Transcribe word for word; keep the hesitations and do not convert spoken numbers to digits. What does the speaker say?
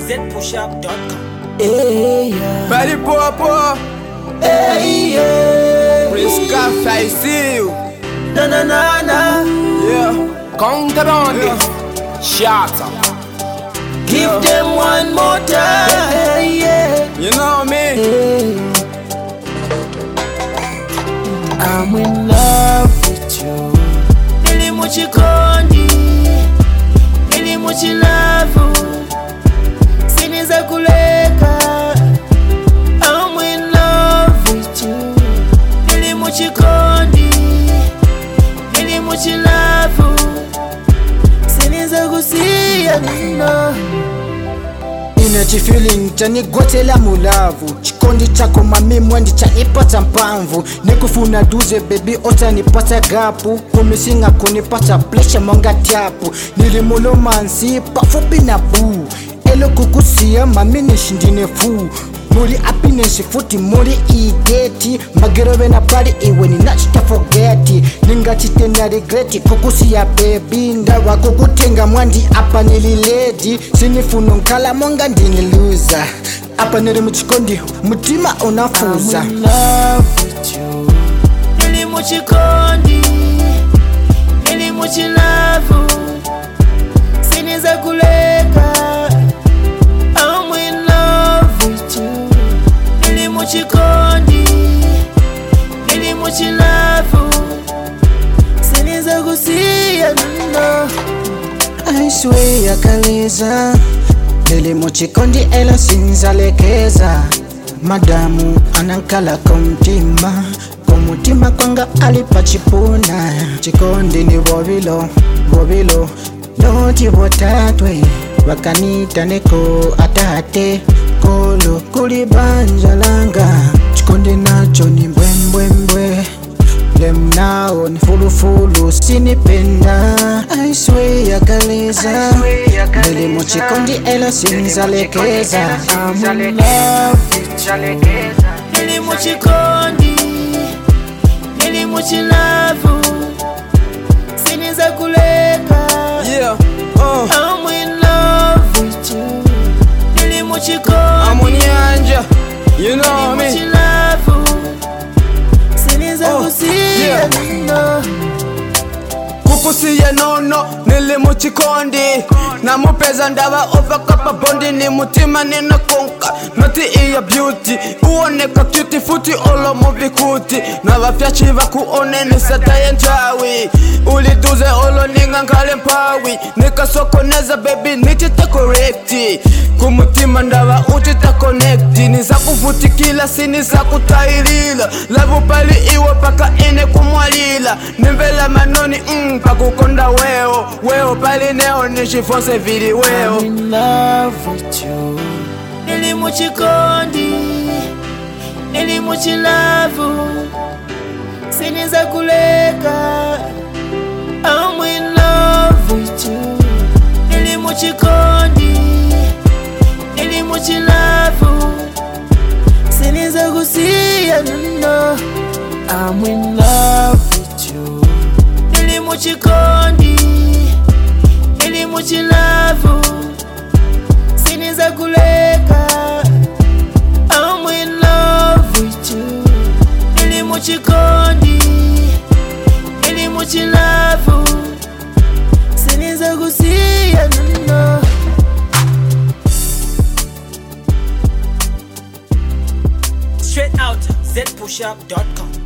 z push up dot com. Hey, yeah. Bali Popo, Hey, yeah. Prince Cafe, I see you. Na na na na. Yeah, count around it. Shatter. Give Yeah. them one more time. Hey, yeah. You know me. Hey. I'm in love with you. Nili muchikondi, nili muchilavu, siniza kuleka. I'm in love with you. Nili muchikondi, nili muchilavu, siniza kusia nina. Ine chifeeling chanigwatela mulavu, chikondi chako mami mwendi chanipata mpamvu, nikufuna duze baby ota nipata gapu, kumisinga kunipata plesha monga tiapu, nilimulumansi pafupi na buu, elo kukusia mami nishindine fuu, muri happiness futi muri igeti, magerove na bari iwe ni nachita forgeti, ningachite na regreti kukusia baby, ndawa kukutenga mwandi apa nililedi, sinifuno nkala monga ndini loser, apa niri muchikondi mutima unafuza. I'm in love with you. Nili muchikondi, nili muchilavu, siniza kuleka. I'm in love with you. Nili muchikondi, nili muchilavu, siniza kusia nina. I swear kaleza, nili muchikondi ela sinzalekeza, madamu anankala kumtima, kumutima kwanga alipachipuna, chikondi ni bobilo, bobilo, loti botatwe, wakanita neko atate, kolo kulibanjalanga, chikondi nacho ni mbwembwembwe, lemnao ni fulufulu sinipenda. I swear kaleza, nili muchikondi ela sinzalekeza. I'm in love with you. Nili muchikondi, nili muchilavu, siniza kuleka. Yeah, uh, I'm in love with you. Nili I'm muchikondi, on Yanja. You know nili me. muchilavu, siniza Oh, kusia yeah. nina. Kukusiye nono nili muchikondi, namupeza ndava ova kapa bondi, ni mutima nina konka noti iya beauty, uoneka cutie futi olo mubikuti, navafyachi vakuone nisataye njawi, uliduze olo ninga ngale mpawi, nikasokoneza baby nichita correcti, kumutima ndava uchita connecti, nizakuvutikila sinizakutayilila, lavu pali iwe paka ine kumwalila, nimvela manoni mm, pakukonda weo, weo pali neo nishifose vili weo. I'm in love with you. Nili muchikondi, nili muchilavu, siniza kuleka. I'm in love with you. Nili muchikondi, nili muchilavu, siniza kusia nina. I'm in love with you. Nili muchikondi, nili muchilavu, siniza kuleka. I'm in love with you. Nili muchikondi, nili muchilavu, siniza kusia nina. Straight out z push up dot com.